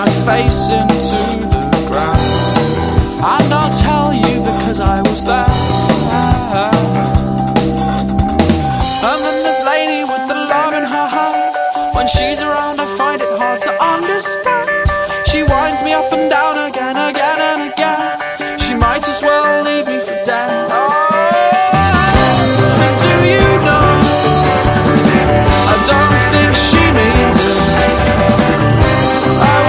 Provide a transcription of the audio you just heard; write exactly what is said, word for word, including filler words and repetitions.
my face into the ground. And I'll tell you because I was there. And then this lady with the love in her heart, when she's around I find it hard to understand. She winds me up and down